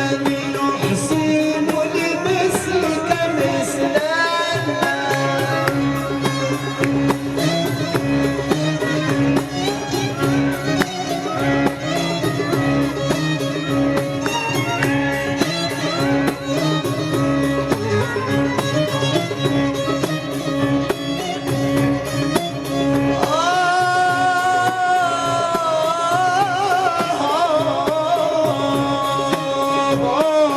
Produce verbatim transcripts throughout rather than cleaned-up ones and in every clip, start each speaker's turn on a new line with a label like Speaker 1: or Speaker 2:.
Speaker 1: Oh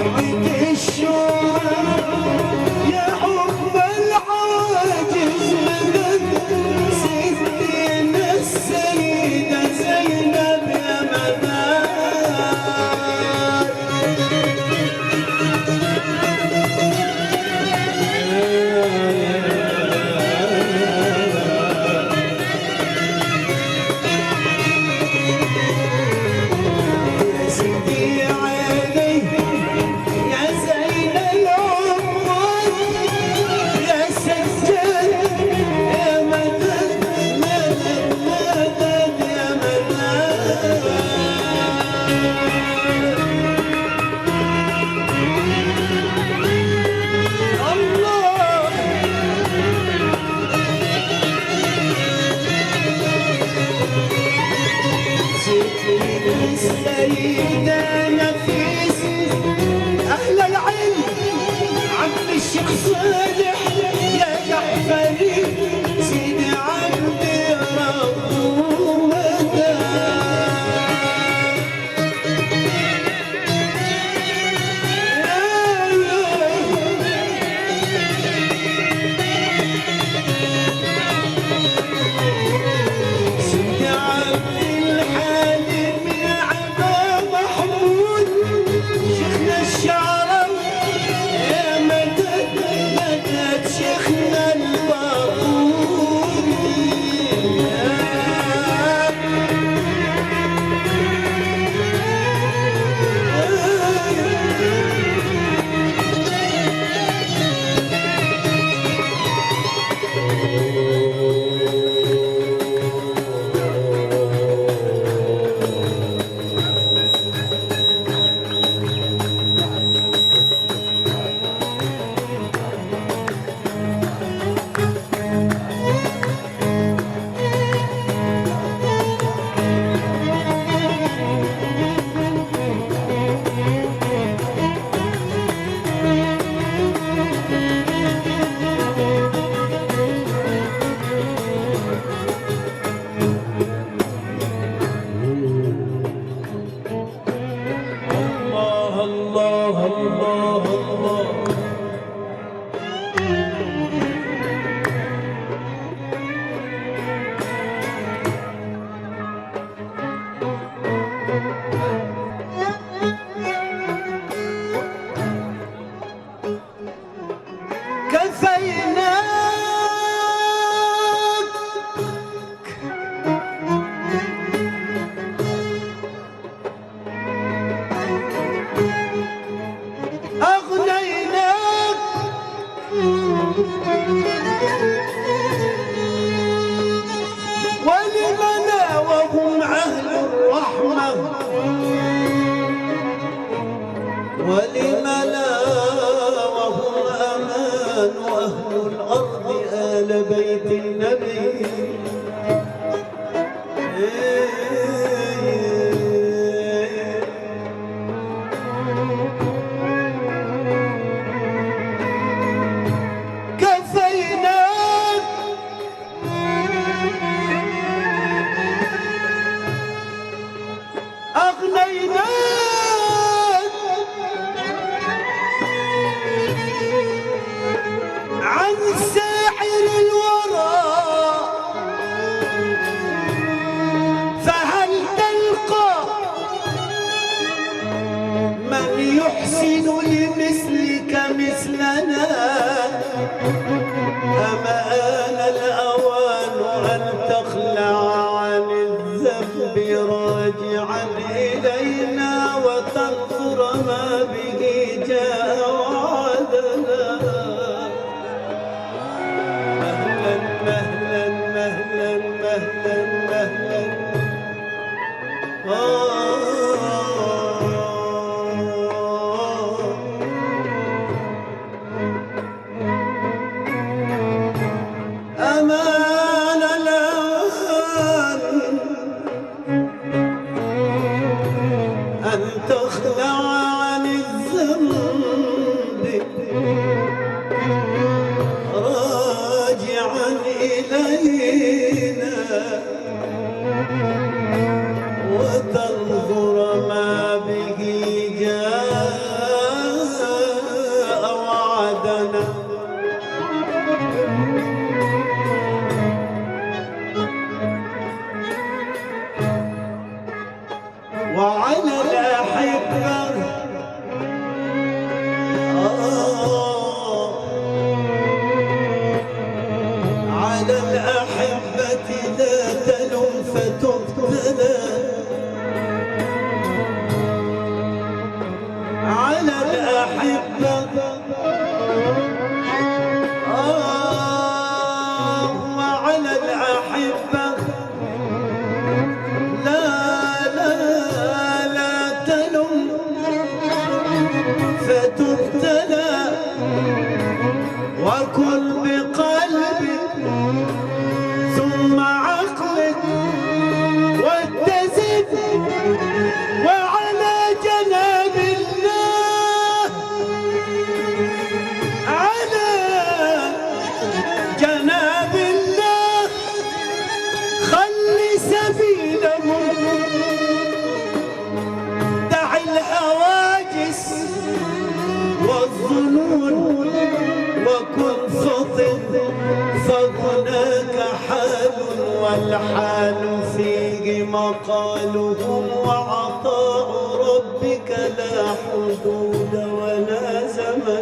Speaker 1: وتنظر ما به جاء الأحبة آه وعلى الأحبة لا لا لا تلم فتبتلى وكن بقلبك ثم عقلك واتزن وعلى جناب الله على جناب الله خل سبيلهم دع الهواجس والظنون وكن فطن فهناك حال والحال فيه مقالهم وعطاء ربك لا حدود ولا زمن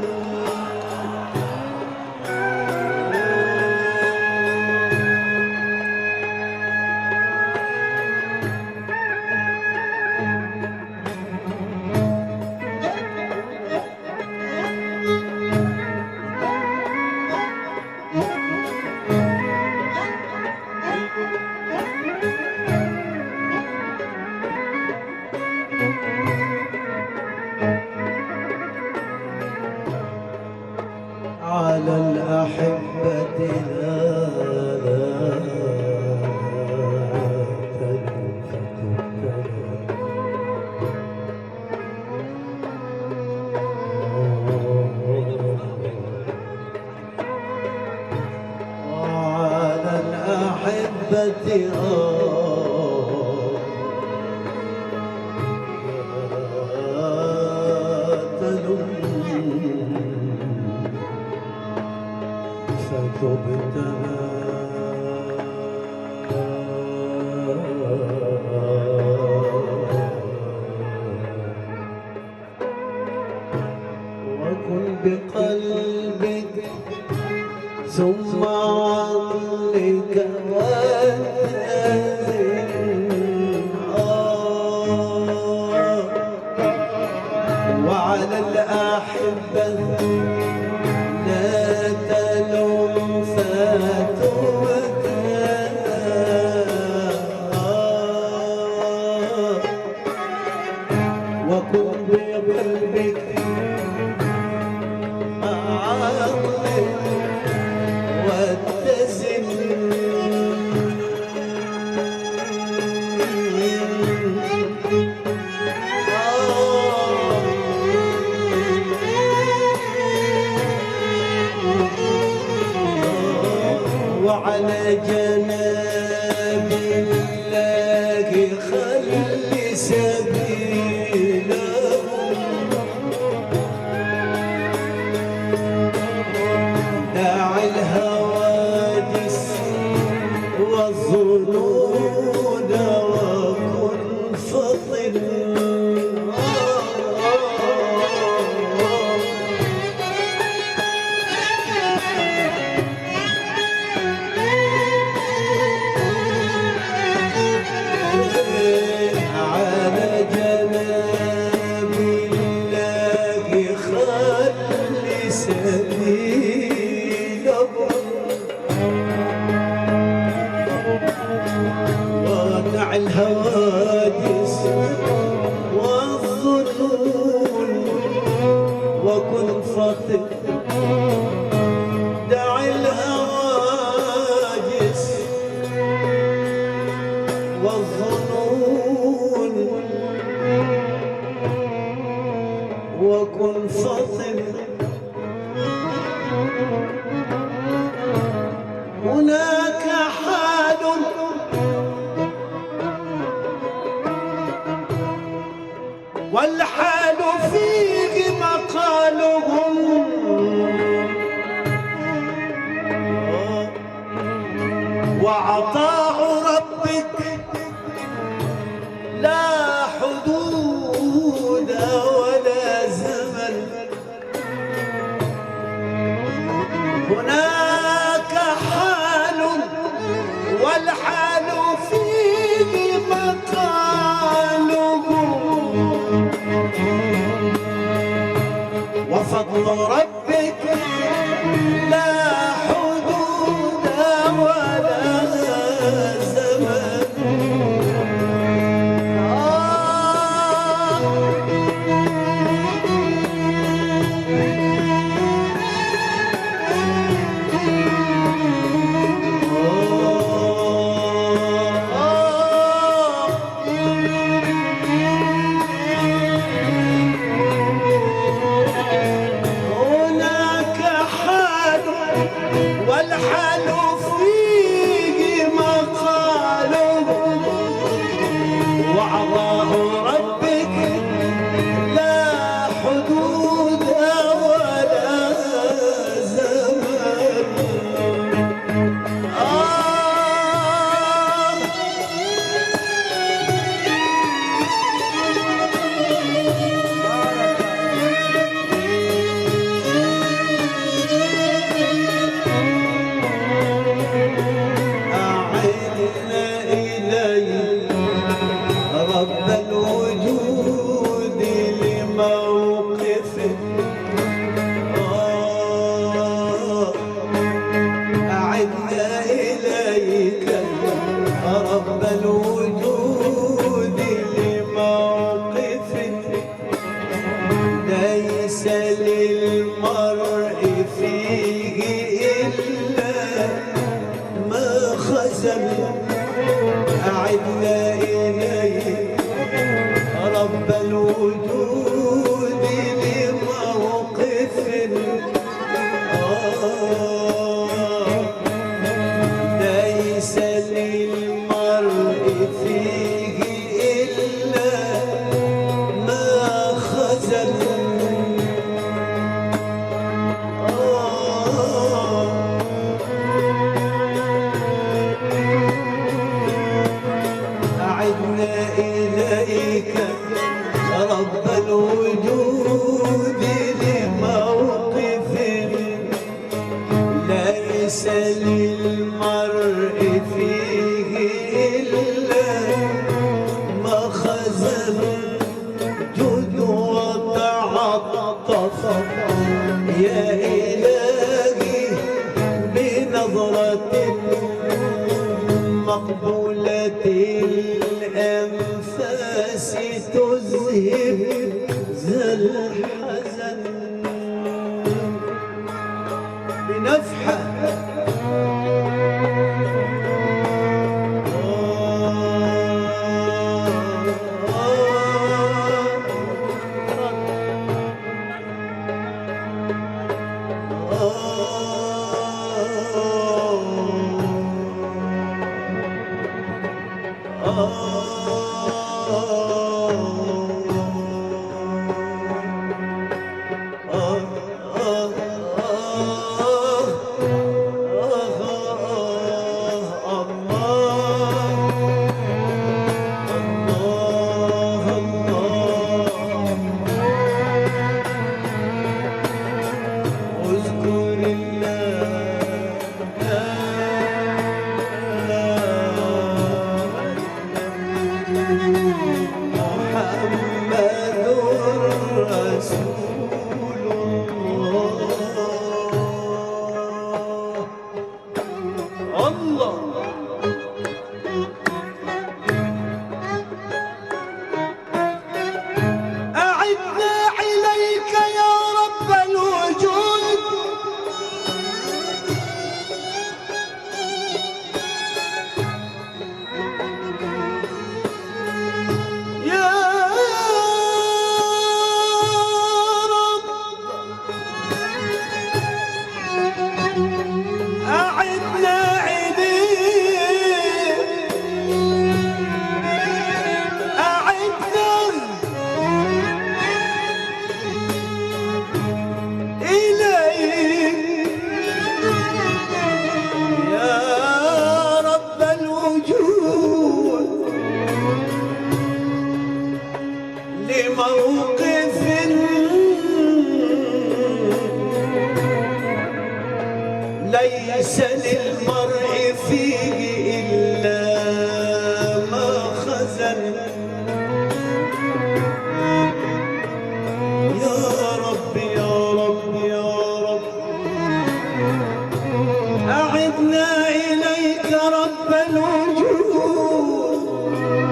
Speaker 1: على الأحبة لا على الأحبة فتبتلى وكن بقلبك ثم عقلك واتزن آه وعلى الأحبة لا تلوم فتبتلى وكن بقلبك مع عقلك واتزن وعلى جناب الله خل سبيلهم دع الهواجس والظنون وكن فطن ودع الهواجس والظنون وكن فطن دع الهواجس والظنون وكن فطن هناك حال والحال فيه مقالهم وعطاء ربك لا حدود ولا زمن هناك حال والحال فيه مقالهم لموقف آه أعدنا إليك رب الوجود لموقف ليس للمرء فيه إلا ما خزن أعدنا إليك رب الوجود لموقف آه ليس للمرء فيه إلا ما خزن أعدنا إليك رب الوجود لموقف ليس للمرء فيه إلا ما خزن جد وتعطف يا إلهي بنظرة مقبولة الأنفاس تذهب ذا الحزن بنفحة لموقف ليس للمرء فيه إلا ما خزن يا رب يا رب يا رب أعدنا إليك رب الوجود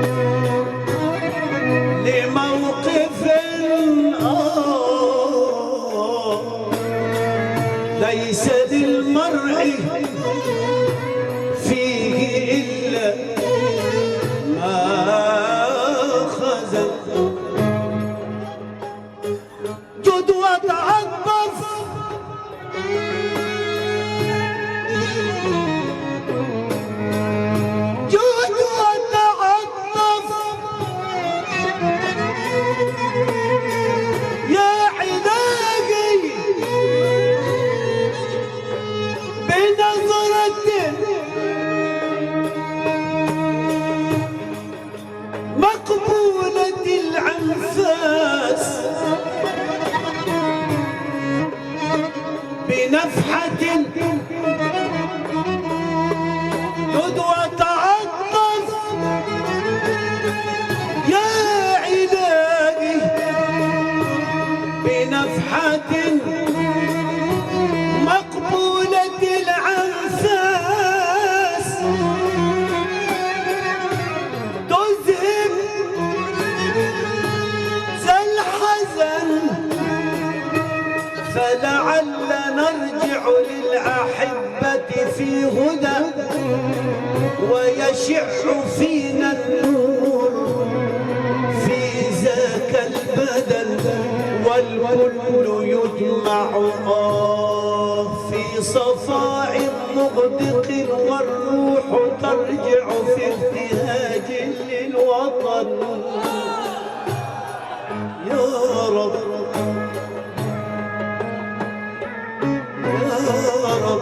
Speaker 1: لموقف آه ليس للمرء فيه إلا ما خزن جد وتعطف جد وتعطف يا علاجي بنظرة مقبولة الأنفاس بنفحة جد وتعطف يا علاجي
Speaker 2: بنفحة مقبولة العنفاس تذهب ذا الحزن، فلعل نرجع للأحبة في هدى ويشع فينا النور في ذاك البدن، والكل يجمع في صفاء مغدق، والروح ترجع في ابتهاج للوطن. يا رب يا رب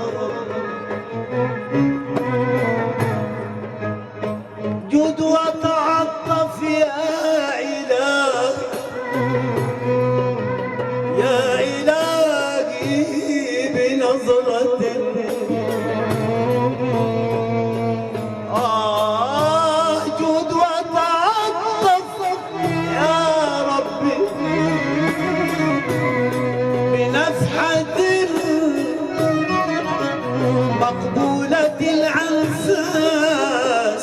Speaker 2: جد وتعطف يا إله، يا إلهي بنظرة آه جد وتعطف يا ربي بنفحة مقبولة العنفاس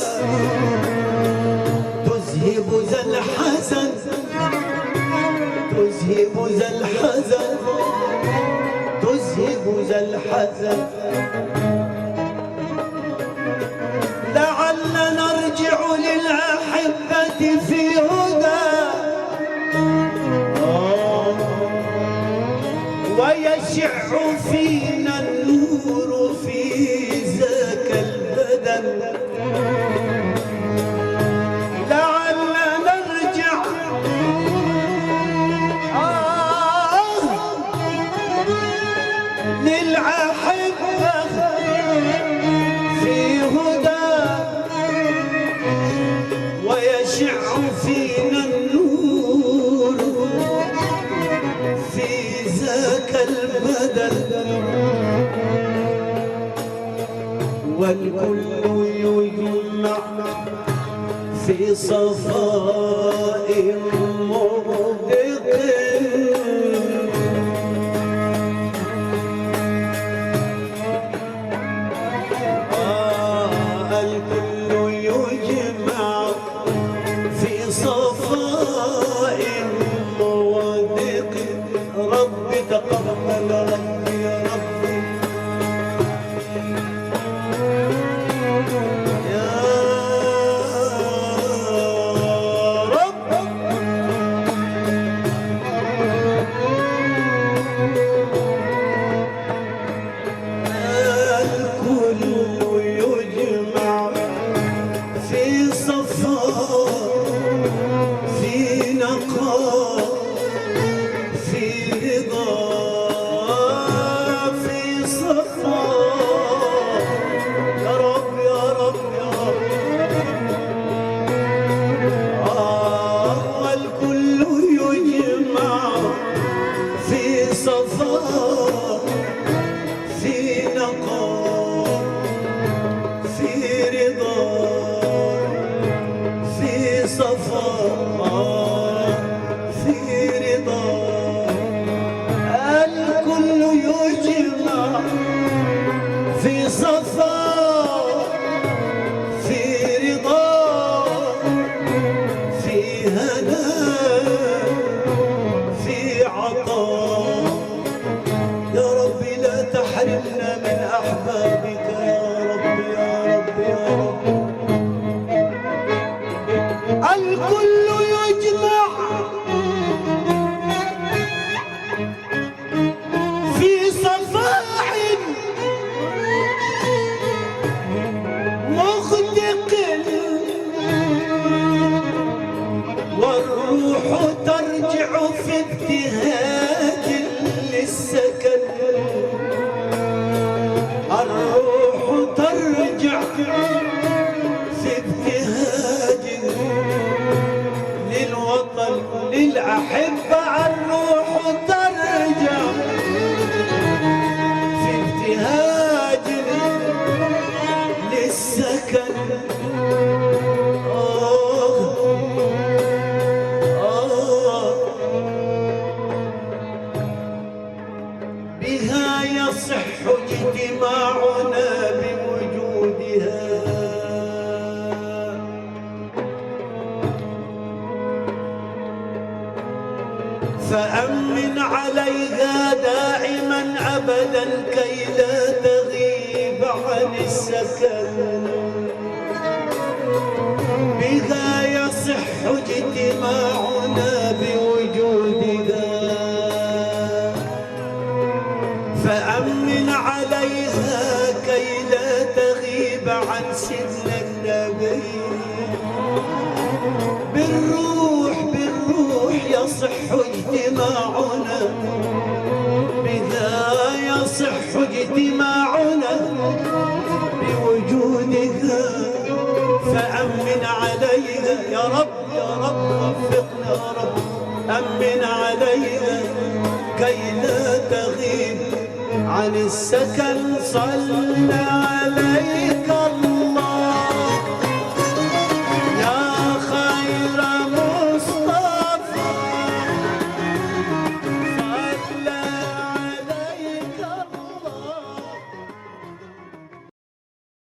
Speaker 2: تذهب ذا الحزن، تذهب ذا الحزن، تذهب ذا الحزن. لعل نرجع للأحبة في هدى ويشع فينا النور في ذاك البدن. لعل نرجع آه للأحبة في هدى ويشع فينا النور في ذاك البدن، والكل يجمع في صفاء مغدق. آه الكل يجمع في صفاء مغدق. ربي تقبل ربي يا ربي يا رب. الكل يجمع في صفاء في نقاء في رضا في صفاء. يا رب يا رب يا رب آه والكل يجمع في صفاء في نقاء في رضا في صفاء في رضا. الكل يجمع في صفاء في رضا في هنا في عطاء. يا ربي لا تحرمنا من أحبابك يا رب يا رب يا رب. الكل يجمع في صفاح مغدق، والروح ترجع في ابتهاج للسكن. الروح ترجع في ابتهاج للوطن للأحبة. الروح ترجع في ابتهاج للسكن. آه آه يصح اجتماعنا بوجودها فأمن عليها دائما أبدا كي لا تغيب عن السكن بها يصح اجتماعنا بوجودها فأمن عليها كي لا تغيب عن سيدنا النبي بالروح بالروح يصح اجتماعنا بها يصح اجتماعنا بوجودها فأمن عليها يا رب يا رب وفقنا يا رب أمن عليها كي لا تغيب عن السكن صلى عليها